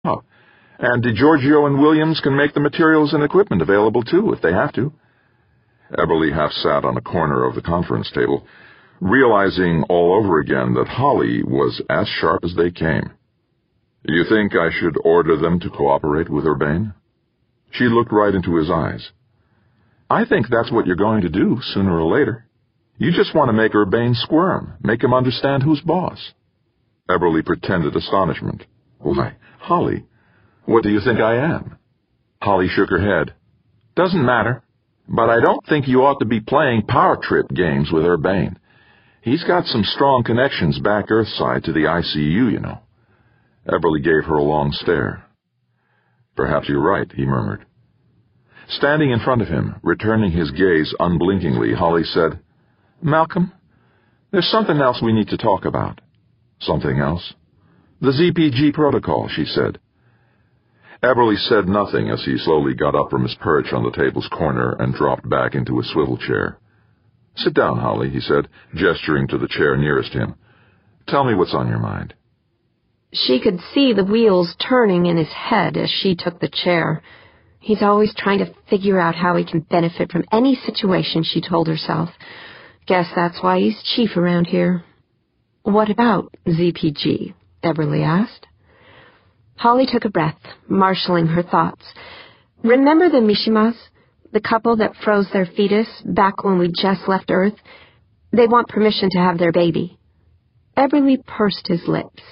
out. And DeGiorgio and Williams can make the materials and equipment available, too, if they have to. Eberly half sat on a corner of the conference table, realizing all over again that Holly was as sharp as they came. You think I should order them to cooperate with Urbane? She looked right into his eyes. I think that's what you're going to do, sooner or later. You just want to make Urbane squirm, make him understand who's boss. Eberly pretended astonishment. Why, Holly, what do you think I am? Holly shook her head. Doesn't matter, but I don't think you ought to be playing power trip games with Urbane. He's got some strong connections back Earthside to the ICU, you know. Eberly gave her a long stare. Perhaps you're right, he murmured. Standing in front of him, returning his gaze unblinkingly, Holly said, Malcolm, there's something else we need to talk about. Something else? The ZPG protocol, she said. Eberly said nothing as he slowly got up from his perch on the table's corner and dropped back into a swivel chair. Sit down, Holly, he said, gesturing to the chair nearest him. Tell me what's on your mind. She could see the wheels turning in his head as she took the chair. He's always trying to figure out how he can benefit from any situation, she told herself. Guess that's why he's chief around here. What about ZPG? Eberly asked. Holly took a breath, marshaling her thoughts. Remember the Mishimas, the couple that froze their fetus back when we just left Earth? They want permission to have their baby. Eberly pursed his lips.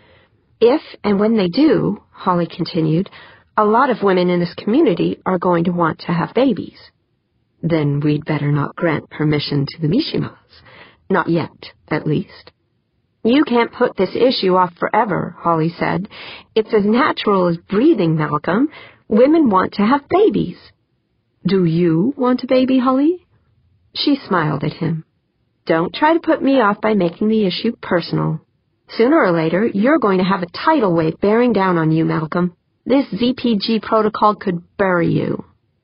If and when they do, Holly continued, a lot of women in this community are going to want to have babies. Then we'd better not grant permission to the Mishimas. Not yet, at least. You can't put this issue off forever, Holly said. It's as natural as breathing, Malcolm. Women want to have babies. Do you want a baby, Holly? She smiled at him. Don't try to put me off by making the issue personal. Sooner or later, you're going to have a tidal wave bearing down on you, Malcolm. This ZPG protocol could bury you.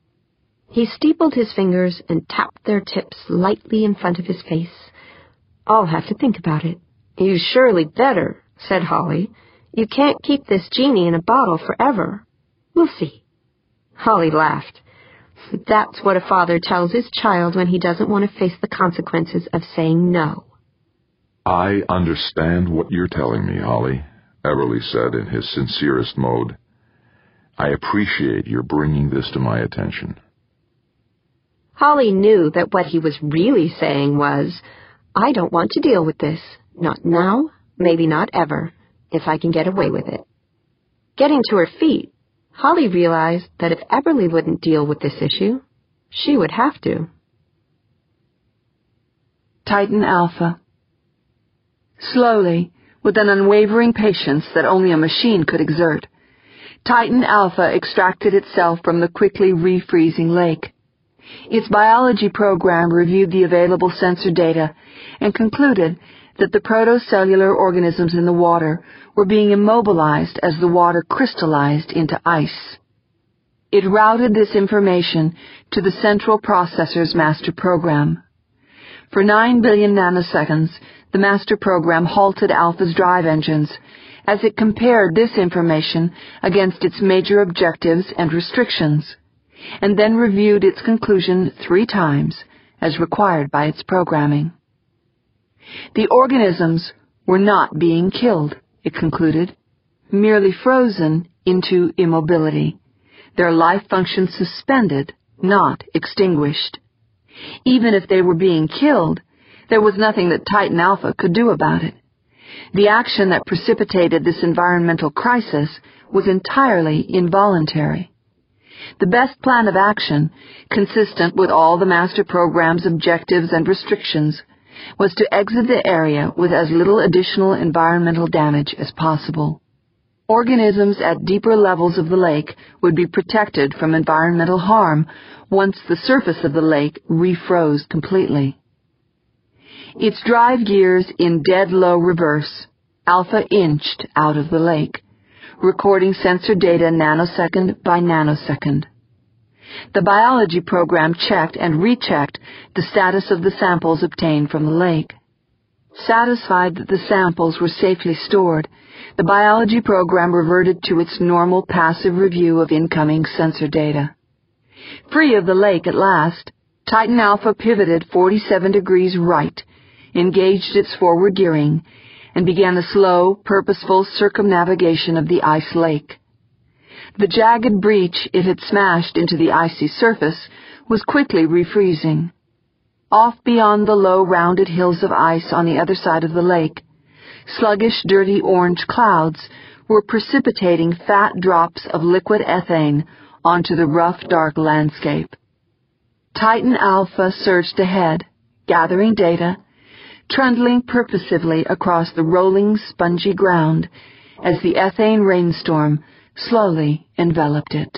He steepled his fingers and tapped their tips lightly in front of his face. I'll have to think about it. You surely better, said Holly. You can't keep this genie in a bottle forever. We'll see. Holly laughed. That's what a father tells his child when he doesn't want to face the consequences of saying no. I understand what you're telling me, Holly, Eberly said in his sincerest mode. I appreciate your bringing this to my attention. Holly knew that what he was really saying was, I don't want to deal with this. Not now, maybe not ever, if I can get away with it. Getting to her feet, Holly realized that if Eberly wouldn't deal with this issue, she would have to. Titan Alpha. Slowly, with an unwavering patience that only a machine could exert, Titan Alpha extracted itself from the quickly refreezing lake. Its biology program reviewed the available sensor data and concluded that the protocellular organisms in the water were being immobilized as the water crystallized into ice. It routed this information to the central processor's master program. For 9 billion nanoseconds, the master program halted Alpha's drive engines as it compared this information against its major objectives and restrictions, and then reviewed its conclusion 3 times, as required by its programming. The organisms were not being killed, it concluded, merely frozen into immobility, their life function suspended, not extinguished. Even if they were being killed, there was nothing that Titan Alpha could do about it. The action that precipitated this environmental crisis was entirely involuntary. The best plan of action, consistent with all the master program's objectives and restrictions, was to exit the area with as little additional environmental damage as possible. Organisms at deeper levels of the lake would be protected from environmental harm once the surface of the lake refroze completely. Its drive gears in dead low reverse, Alpha inched out of the lake, recording sensor data nanosecond by nanosecond. The biology program checked and rechecked the status of the samples obtained from the lake. Satisfied that the samples were safely stored, the biology program reverted to its normal passive review of incoming sensor data. Free of the lake at last, Titan Alpha pivoted 47 degrees right, engaged its forward gearing, and began a slow, purposeful circumnavigation of the ice lake. The jagged breach it had smashed into the icy surface was quickly refreezing. Off beyond the low, rounded hills of ice on the other side of the lake, sluggish, dirty orange clouds were precipitating fat drops of liquid ethane onto the rough, dark landscape. Titan Alpha surged ahead, gathering data, trundling purposively across the rolling, spongy ground as the ethane rainstorm slowly enveloped it.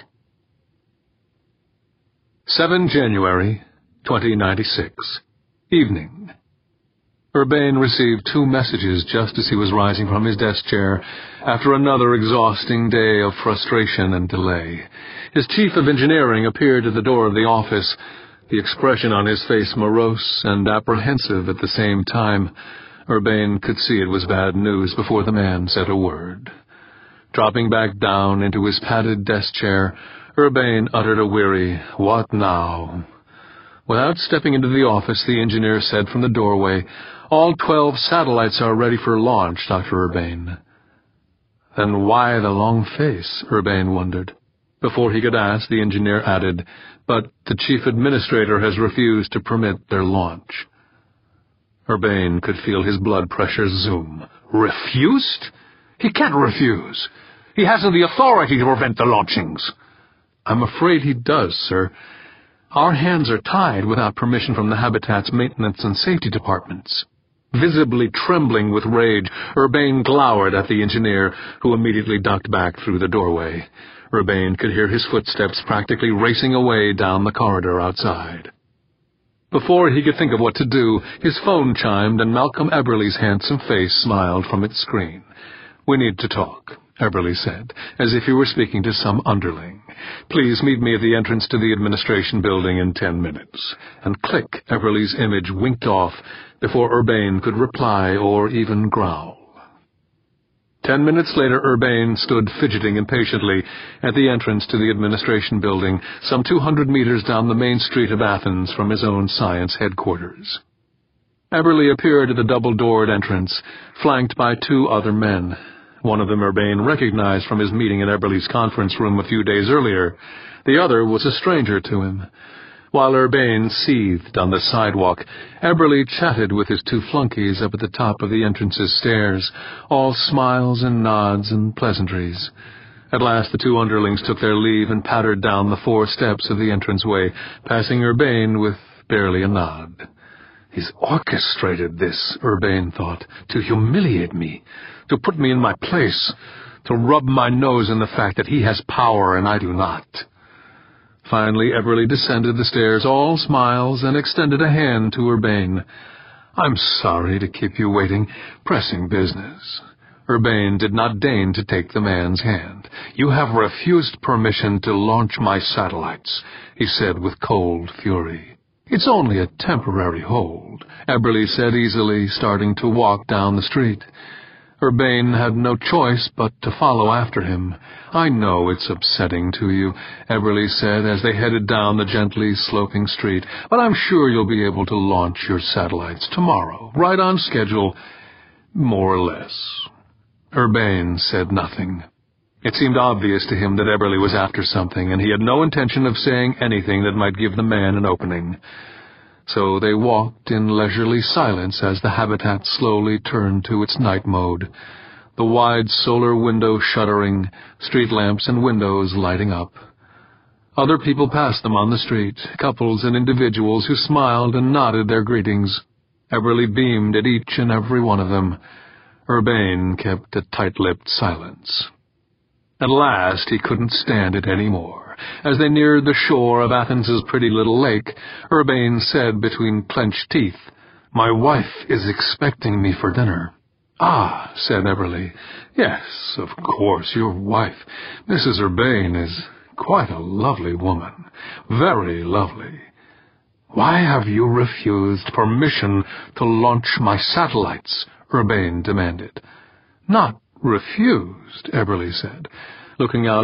7 January, 2096. Evening. Urbane received 2 messages just as he was rising from his desk chair after another exhausting day of frustration and delay. His chief of engineering appeared at the door of the office, the expression on his face morose and apprehensive at the same time. Urbane could see it was bad news before the man said a word. Dropping back down into his padded desk chair, Urbane uttered a weary, "What now?" Without stepping into the office, the engineer said from the doorway, "All 12 satellites are ready for launch, Dr. Urbane." Then why the long face, Urbane wondered. Before he could ask, the engineer added, "But the chief administrator has refused to permit their launch." Urbane could feel his blood pressure zoom. Refused? He can't refuse. He hasn't the authority to prevent the launchings. "I'm afraid he does, sir. Our hands are tied without permission from the Habitat's maintenance and safety departments." Visibly trembling with rage, Urbane glowered at the engineer, who immediately ducked back through the doorway. Urbane could hear his footsteps practically racing away down the corridor outside. Before he could think of what to do, his phone chimed and Malcolm Eberly's handsome face smiled from its screen. "We need to talk," Eberly said, as if he were speaking to some underling. "Please meet me at the entrance to the administration building in 10 minutes. And click, Eberly's image winked off before Urbane could reply or even growl. 10 minutes later, Urbane stood fidgeting impatiently at the entrance to the administration building, some 200 meters down the main street of Athens from his own science headquarters. Eberly appeared at the double-doored entrance, flanked by 2 other men. One of them Urbane recognized from his meeting in Eberly's conference room a few days earlier. The other was a stranger to him. While Urbane seethed on the sidewalk, Eberly chatted with his 2 flunkies up at the top of the entrance's stairs, all smiles and nods and pleasantries. At last the 2 underlings took their leave and pattered down the 4 steps of the entranceway, passing Urbane with barely a nod. He's orchestrated this, Urbane thought, to humiliate me, to put me in my place, to rub my nose in the fact that he has power and I do not. Finally, Eberly descended the stairs, all smiles, and extended a hand to Urbane. "I'm sorry to keep you waiting. Pressing business." Urbane did not deign to take the man's hand. "You have refused permission to launch my satellites," he said with cold fury. "It's only a temporary hold," Eberly said easily, starting to walk down the street. Urbane had no choice but to follow after him. "I know it's upsetting to you," Eberly said as they headed down the gently sloping street, "but I'm sure you'll be able to launch your satellites tomorrow, right on schedule, more or less." Urbane said nothing. It seemed obvious to him that Eberly was after something, and he had no intention of saying anything that might give the man an opening. So they walked in leisurely silence as the Habitat slowly turned to its night mode, the wide solar window shuttering, street lamps and windows lighting up. Other people passed them on the street, couples and individuals who smiled and nodded their greetings. Eberly beamed at each and every one of them. Urbane kept a tight-lipped silence. At last he couldn't stand it any more. As they neared the shore of Athens's pretty little lake, Urbane said between clenched teeth, "My wife is expecting me for dinner." "Ah," said Eberly. "Yes, of course, your wife, Mrs. Urbane, is quite a lovely woman. Very lovely." "Why have you refused permission to launch my satellites?" Urbane demanded. "Not refused," Eberly said, looking out